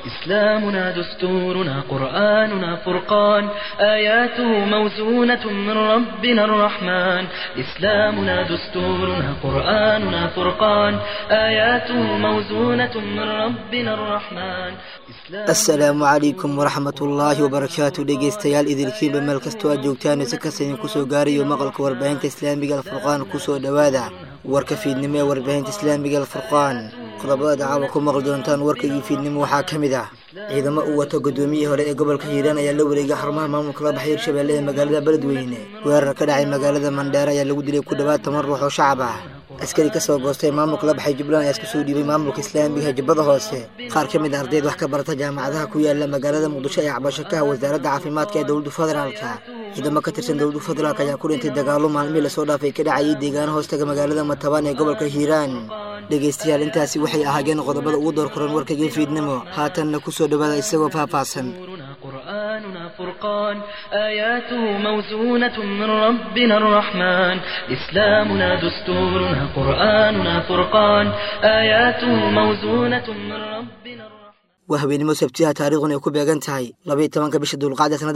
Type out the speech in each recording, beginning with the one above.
إسلامنا دستورنا قرآننا فرقان آياته موزونة من ربنا الرحمن إسلامنا دستورنا قرآننا فرقان آياته موزونة من ربنا الرحمن السلام عليكم ورحمة الله وبركاته dhegeystayaal idilkiiba meel kastoo aad joogtaan si kasan ku soo gaarayo maqalka warbaahinta islaamiga Al-Furqaan ku soo dhawaada warka fiidnimo ee warbaahinta islaamiga Al-Furqaan qodobada dacwo ku maqal doontaan warkii fiidnimo waxaa kamid ah ciidamo uu wato gudoomiyaha hore ee gobolka Hiiraan ayaa la wareegay xarumaha maamulka la baxay Shabeelle ee magaalada Beledweyne weerar ka dhacay magaalada Mandheera ayaa lagu dilay ku dhawaad 10 ruux oo shacab ah askari ka soo goostay maamulka la baxay Jubbaland ayaa isku soo dhiibay maamulka islaamiga Jubbada Hoose qaar ka mid ah ardayda wax ka barata jaamacadaha ku yaala magaalada Muqdisho ee cabasho ka wasaaradda caafimaadka ee dawladda federaalka ciidamo ka tirsan dawladda federaalka ayaa ku dhintay dagaalo maalmihii la soo dhaafay ka dhacay deegaano hoostaga magaalada Matabaan ee gobolka Hiiraan dhageystayaal intaasi waxay ahaayeen qodobada ugu door koran warkayga fiidnimo haatanna ku soo dhawaada isagoo faahfaahsan قرآننا فرقان آياته موزونة من ربنا الرحمن إسلامنا دستورنا قرآننا فرقان آياته موزونة من ربنا الرحمن وهبينimo sabtiha taariikhuna ku beegan tahay 12 bisha Dulqaada sanada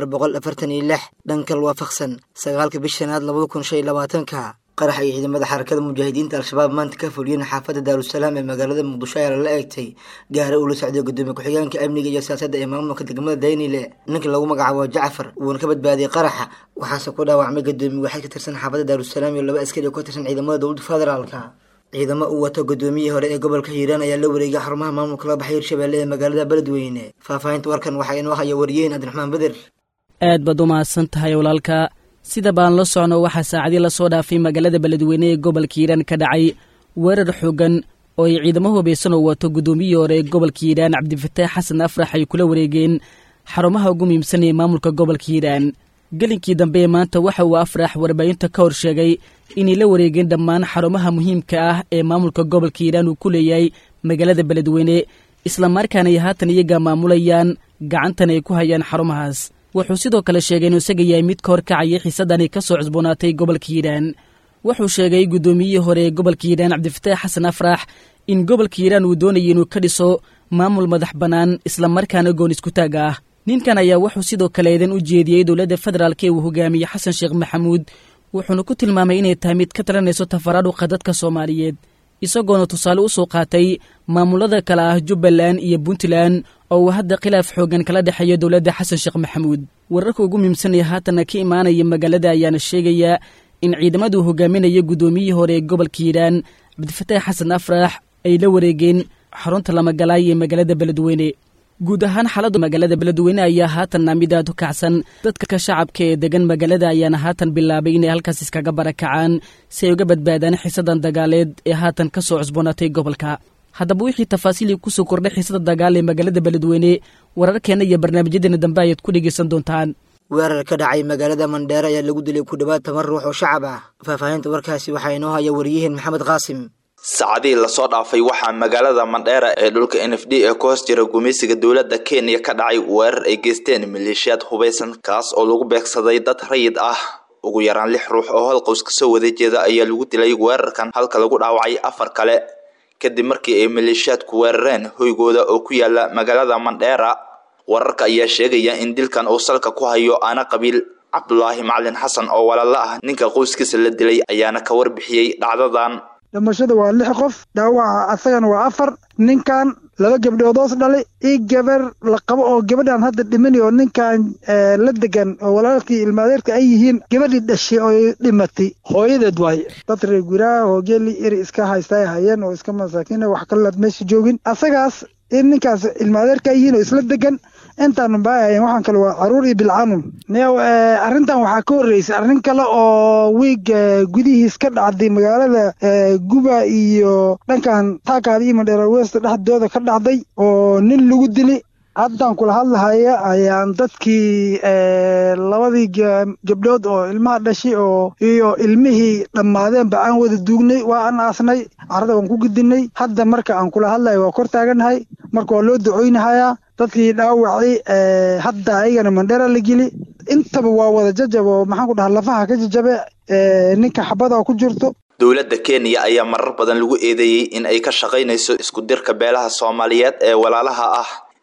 1446 dhankal waafaqsan 9 bisha Shanaad 2025 qarax ay ciidamada xarakada mujaahidiinta al-shabaab maanta ka fuliyeen xaafadda Daarusalaam ee magaalada Muqdisho ayaa la eegtay gaari uu la socday gudoomiye ku-xigeenka amniga iyo siyaasadda ee maamulka degmada Daynile ninka lagu magacaabo Jacfar uu ka badbaadiyay qaraxa waxaase ku dhaawacmay gudoomiye waxa ka tirsan xaafadda Daarusalaam iyo laba askari oo ka tirsan ciidamada dawladda federaalka ciidamo uu wato gudoomiyaha hore ee gobolka Hiiraan ayaa la wareegay xarumaha maamulka la baxay Shabeelle ee magaalada Beledweyne faahfaahinta warkan waxa inoo haya wariyeen Abdiraxmaan Badir aad baad u mahadsantahay walaalka sida baan la socno waxa saacadii la soo dhaafay magaalada Beledweyne ee gobolka Hiiraan ka dhacay weerar xooggan oo ay ciidamo hubeysan oo wato gudoomiyaha hore ee gobolka Hiiraan Cabdifataax Xasan Afrax ay kula wareegeen xarumaha ugu muhiimsan ee maamulka gobolka Hiiraan galinkii dambe maanta waxa uu Afrax warbaahinta ka hor sheegay in la wareegeen dhammaan xarumaha muhiimka ah ee maamulka gobolka Hiiraan uu ku leeyahay magaalada Beledweyne isla markaana ay haatan iyaga maamulayaan gacantan ay ku hayaan xarumahaas wuxuu sidoo kale sheegay inuu isaga yahay mid ka hor kacaya xiisadani ka soo cusboonaatay gobolka Hiiraan wuxuu sheegay gudoomiyihii hore ee gobolka Hiiraan Cabdifataax Xasan Afrax in gobolka Hiiraan uu doonayo inuu ka dhiso maamul madax banaan isla markaana goon isku taag ah ninkan ayaa wuxuu sidoo kale eedan u jeediyay dawladda federaalka ee uu hogaamiyay Xasan Sheekh Maxamuud wuxuuna ku tilmaamay inay tahay mid ka talanayso tafaraaruqa dadka Soomaaliyeed isagoona tusaale u soo qaatay maamulada kala ah Jubbaland iyo Puntland oo hadda khilaaf xoogan kala dhaxeeyo dawladda Xasan Sheekh Maxamuud wararka ugu muhiimsan ee haatan ka imaanaya magaalada ayaana sheegaya in ciidamadu hogaaminaya gudoomiyihii hore ee gobolka Hiiraan Cabdifataax Xasan Afrax ay la wareegeen xarunta lama galay ee magaalada Beledweyne guud ahaan xaaladda magaalada Beledweyne ayaa haatan mid aad u kacsan dadka shacabka ee degan magaalada ayaana haatan bilaabay inay halkaas iskaga barakacaan si ay uga badbaadaan xiisadan dagaaleed ee haatan ka soo cusboonaatay gobolka haddaba wixii tafaasiil ku soo kordhay xiisada dagaal ee magaalada Beledweyne wararkeena iyo barnaamijyadeena dambe ayaad ku dhageysan doontaan weerar ka dhacay magaalada Mandheera ayaa lagu dilay ku dhawaad 10 ruux oo shacab ah faahfaahinta warkaasi waxa inoo haya wariyeen Maxamed Qaasim saacadii la soo dhaafay waxaa magaalada Mandheera ee dhulka NFD ee ku hoos jira gumeysiga dawladda Kenya ka dhacay weerar ay geysteen maleeshiyad hubeysan kaas oo lagu beegsaday dad rayid ah ugu yaraan 6 ruux oo hal qoys ka soo wada jeeda ayaa lagu dilay weerarkan halka lagu dhaawacay 4 kale kadib markii ay maleeshiyad ku weerareen hoygooda oo ku yaala magaalada Mandheera wararka ayaa sheegaya in dilkan uu salka ku hayo ana qabiil Cabdullaahi Macalin Xasan oo walaalo ah ninka qoyskiisa la dilay ayaana ka warbixiyay dhacdadan damashada waa 6 qof dhaawaca asagana waa 4 ninkan laba gabdhood oo dhalay gabar la qabo oo gabadhan hadda dhimanay oo ninkan la degan oo walaalkii ilmaadeerka ay yihiin gabadhii dhashay oo dhimatay hooyadeed way dad reer guraa oo geeli iri iska haystay hayeen oo iska masaakiin wax kala meesha joogin asagaas in ninkaas ilmaadeerka ay yihiin oo isla degan intaan baayeen waxaan kale waa caruur iyo bilcaanum arrintan waxa ka horeysay arrin kale oo wiig gudihiis ka dhacday magaalada Guba iyo dhankan Taakaad iyo Mandheera West dhexdooda ka dhacday oo nin lagu dilay haddaan kula hadlahayo ayaan dadkii labadii gabdhood oo ilmaha dhashay oo iyo ilmihii dhammaadeen ba aan wada duugnay waa aan aasnay carrada waan ku gudinay hadda marka aan kula hadlayo waa kor taaganahay marka waa loo duceynayaa dadkii dhaawacay hadda ayagana Mandheera la geli intaba waa wada jajab oo maxaan ku dhahaa lafaha ka jajabe ninka xabada ku jirto dawladda Kenya ayaa marar badan lagu eedeeyay in ay ka shaqeynayso isku dirka beelaha Soomaaliyeed ee walaalaha ah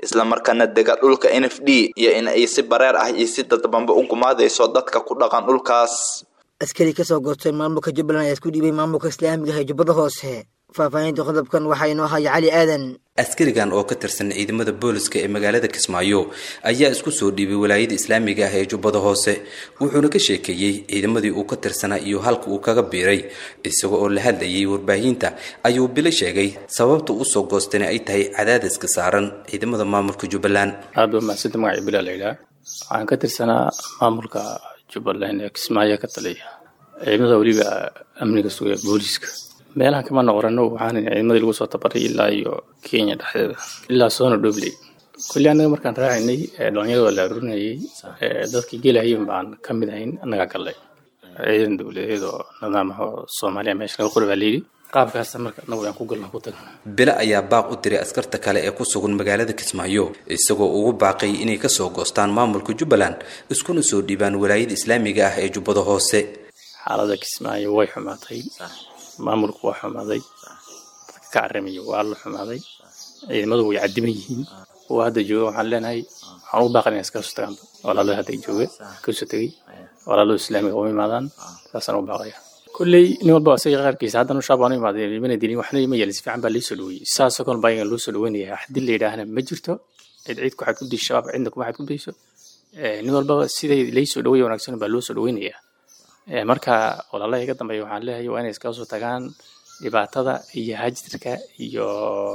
isla markaana dega dhulka NFD iyo in ay si bareer ah iyo si dadbanba u gumaadayso dadka ku dhaqan dhulkaas. askari ka soo goostay maamulka Jubbaland ayaa isku dhiibay maamulka Islaamiga ee Jubbada Hoose. faahfaahinta qodobkan waxaa inoo haya Cali Aadan. askarigan oo ka tirsan ciidamada booliska ee magaalada Kismaayo ayaa isku soo dhiibay wilaayada Islaamiga ah ee Jubbada Hoose, wuxuuna ka sheekeeyay ciidamadii uu ka tirsanaa iyo halka uu kaga biiray. isagoo oo la hadlayay warbaahinta ayuu bila sheegay sababta uu soo goostay ay tahay cadaadiska saaran ciidamada maamulka Jubbaland. aad ma sida magac bila leeyahay aan ka tirsanaa maamulka Jubbaland ee Kismaayo ka taliya ciidamada waliba amniga suuqa booliska meelaha kama noqorano waxaan ciidamada lagu soo tabaray ilaa iyo Kenya dhaxdeeda ilaa soo dhoblay kulli anaga markaan raacinay dhalinyarada la runayay dadkii gelayay baan kamid ahayn anaga galay ciidan dawladeed oo nidaamka Soomaaliya meesha lagu qorbaliyay qaabkaas marka anagu aan ku galno ku tagno. bila ayaa baaq u diray askarta kale ee ku sugan magaalada Kismaayo isagoo ugu baaqay inay ka soo goostaan maamulka Jubbaland iskuna soo dhiibaan wilaayada Islaamiga ah ee Jubbada Hoose. xaaladda Kismaayo way xumaatay, maamulku waa xumaaday, dadka arrimiyo waa la xumaaday, ciidamadu way cadiman yihiin. waa hadda jooga waxaan leenahay waxaan u baaqanayaa iska soo tagaan walaalaha hadda jooga ka soo tagay walaalaha Islaamiga oo imaadaan saasaan u baaqaya. kulley nin walba asaga qaarkiisa haddana shaabaan imaadeen nimana dilin waxna ima yeelis fiican baa loo soo dhaweeyay saasoo kale baa loo soo dhaweynaya hadii la yiraahdo ma jirto cid ku xad ku disho shabaab cidna kuma xad ku deyso nin walba sidii loo soo dhaweeyo wanaagsan baa loo soo dhaweynaya. marka walaalaha iga dambeeyo waxaan leeyahay waa inay iska soo tagaan dhibaatada iyo hajirka iyo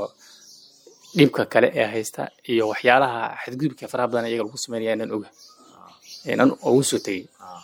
dhibka kale ee haysta iyo waxyaalaha xadgudubka faraha badan iyaga lagu sameeyo inaan ugu soo tagay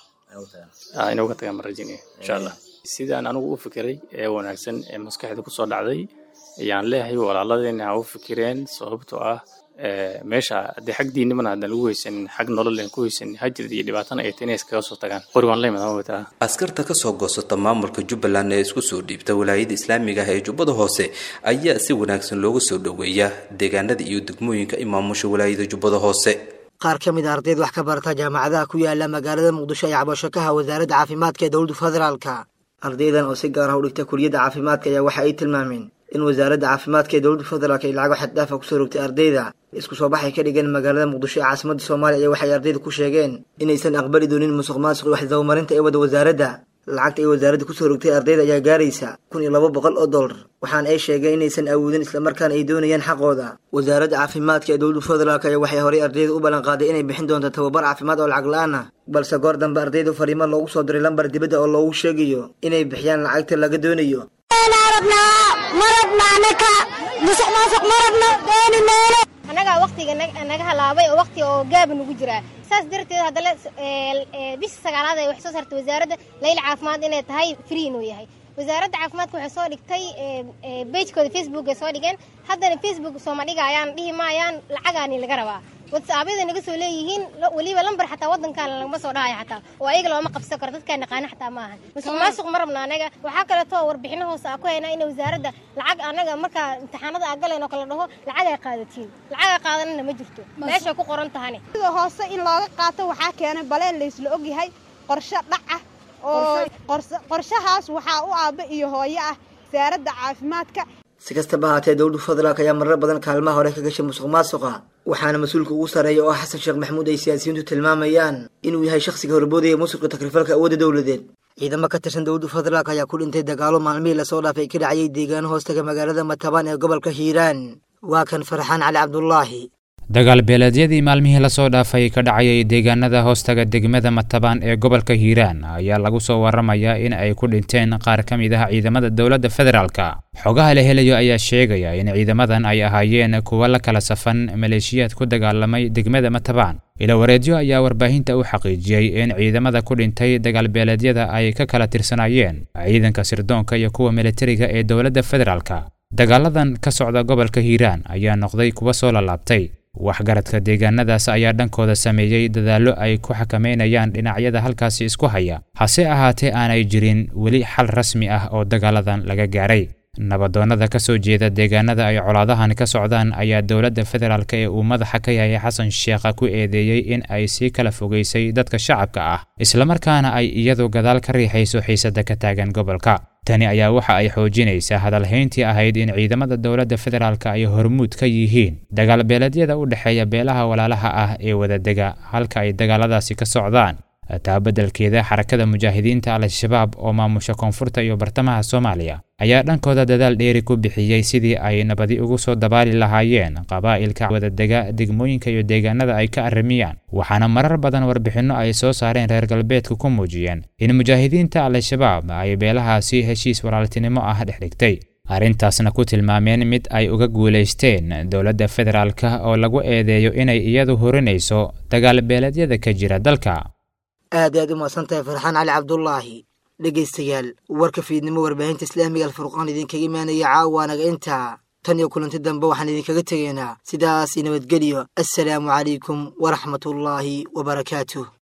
inuu ka tagaan marjinay insha Allah. sidaan anigu u fikiray ee wanaagsan ee maskaxda ku soo dhacday ayaan leeyahay walaaladeenna u fikireen sababtoo ah meesha hadii xaq diinimada hadda lagu haysan xaq nolol ku haysan hajir iyo dhibaatana ay tahay iska soo tagaan qorigan leeyahay wata. askarta ka soo goosata maamulka Jubbaland ee isku soo dhiibta wilaayada Islaamiga ah ee Jubbada Hoose ayaa si wanaagsan loogu soo dhaweeyaa deegaanada iyo degmooyinka imaamusha wilaayada Jubbada Hoose. qaar ka mid ah ardayda wax ka barata jaamacadaha ku yaala magaalada Muqdisho ayaa cabasho ka ah wasaaradda caafimaadka ee dowladda federaalka. ardaydan oo si gaar ah u dhigta kulliyadda caafimaadka ayaa waxa ay tilmaameen in wasaaradda caafimaadka ee dowladda federaalka ay lacag xad dhaaf ah ku soo rogtay ardayda isku soo baxay ka dhigan magaalada Muqdisho ee caasimadda Soomaaliya ayaa waxay ardayda ku sheegeen inaysan aqbali doonin musuqmaasuq iyo wax dawmarinta ee wada wasaaradda. lacagta ay wasaaradda ku soo rogtay ardayda ayaa gaaraysa $1200 waxaan ay sheegeen inaysan awoodin isla markaana ay doonayaan xaqooda. wasaaradda caafimaadka ee dowladda federaalka ayaa waxay horay ardayda u ballan qaaday inay bixin doonto tababar caafimaad oo lacag la'aan ah, balse goor dambe ardaydu fariimo loogu soo diray lambar dibadda oo loogu sheegayo inay bixiyaan lacagta laga doonayo. anaga waqtiga naga halaabay oo waqti oo gaab nagu jira saas darteed hadana bis sagaalaad ay wax soo saartay wasaaradda layl caafimaad inay tahay free inuu yahay. wasaaradda caafimaadka waxay soo dhigtay page-kooda Facebook ay soo dhigeen haddana Facebook Soomaaliga ayaan dhihi maayaan lacagaani laga rabaa WhatsApp-yada naga soo leeyihiin waliba lambar xataa wadankan lagama soo dhahay xataa oo ayaga looma qabsan karo dadka naqaan xataa ma ahan musuqmaasuq marabna anaga waxa kale oo warbixino hoos ah ku hayna in wasaaradda lacag anaga marka imtixaanada agaleen oo kala dhaho lacag ay qaadatiin lacag qaadanna ma jirto meesha ku qoran tahay sida hoose in looga qaato waxa keenay baleen la isla og yahay qorshe dhac ah oo qorshahaas waxa uu aaba iyo hooyo ah wasaaradda caafimaadka. si kastaba haatee dowladda federaalka ayaa marar badan kaalmaha hore ka gashay musuqmaasuqa waxaana mas'uulka ugu sareeya oo Xasan Sheekh Maxamuud ay siyaasiyiintu tilmaamayaan inuu yahay shakhsiga horboodaya musuqa takrifalka awoodda dawladeed. ciidamo ka tirsan dowladda federaalka ayaa ku dhintay dagaalo maalmihii la soo dhaafay ka dhacay deegaan hoostaga magaalada Matabaan ee gobolka Hiiraan. waa kan Farxaan Cali Cabdullaahi. dagaal beeleedyadii maalmihii la soo dhaafay ka dhacay deegaanada hoostaga degmada Matabaan ee gobolka Hiiraan ayaa lagu soo waramayaa in ay ku dhinteen qaar ka mid ah ciidamada dawladda federaalka. xogaha la helayo ayaa sheegaya in ciidamadan ay ahaayeen kuwa la kala safan maleeshiyaad ku dagaalamay degmada Matabaan. ila wareedyo ayaa warbaahinta u xaqiijiyay in ciidamada ku dhintay dagaal beeleedyada ay ka kala tirsanayeen ciidanka sirdoonka iyo kuwa militariga ee dawladda federaalka. dagaaladan ka socda gobolka Hiiraan ayaa noqday kuwa soo laabtay. waxgaradka deegaanadaas ayaa dhankooda sameeyay dadaallo ay ku xakameynayaan dhinacyada halkaasi isku haya hase ahaatee aanay jirin weli xal rasmi ah oo dagaaladan laga gaaray. nabadoonnada ka soo jeeda deegaanada ay colaadahan ka socdaan ayaa dawladda federaalka ee uu madaxa ka yahay Xasan Sheekh ku eedeeyay in ay si kala fogeysay dadka shacabka ah isla markaana ay iyadu gadaal ka riixayso xiisada ka taagan gobolka. tani ayaa waxa ay xoojinaysaa hadalhayntii ahayd in ciidamada dowladda federaalka ay hormuud ka yihiin dagaal beeleedyada u dhexeeya beelaha walaalaha ah ee wadadega halka ay dagaaladaasi ka socdaan. taa beddelkeeda xarakada mujaahidiinta al-shabaab oo maamusha koonfurta iyo bartamaha Soomaaliya ayaa dhankooda dadaal dheeri ku bixiyay sidii ay nabadi ugu soo dabaali lahaayeen qabaa'ilka wadadega degmooyinka iyo deegaanada ay ka arrimiyaan, waxaana marar badan warbixinno ay soo saareen reer galbeedka ku muujiyeen in mujaahidiinta al-shabaab ay beelahaasi heshiis walaaltinimo ah dhexdhigtay, arrintaasna ku tilmaameen mid ay uga guulaysteen dowladda federaalka oo lagu eedeeyo inay iyadu horinayso dagaal beeleedyada ka jira dalka. aad u maasantahay Farxaan Cali Cabdullaahi. dhegaystayaal warka fiidnimo warbaahinta islaamiga alfurqaan idinkaga imaanaya caawaanaga intaa tan iyo kulanti dambe waxaan idinkaga tegaynaa sidaas nabadgelyo. assalaamu calaykum waraxmatullaahi wabarakaatuh.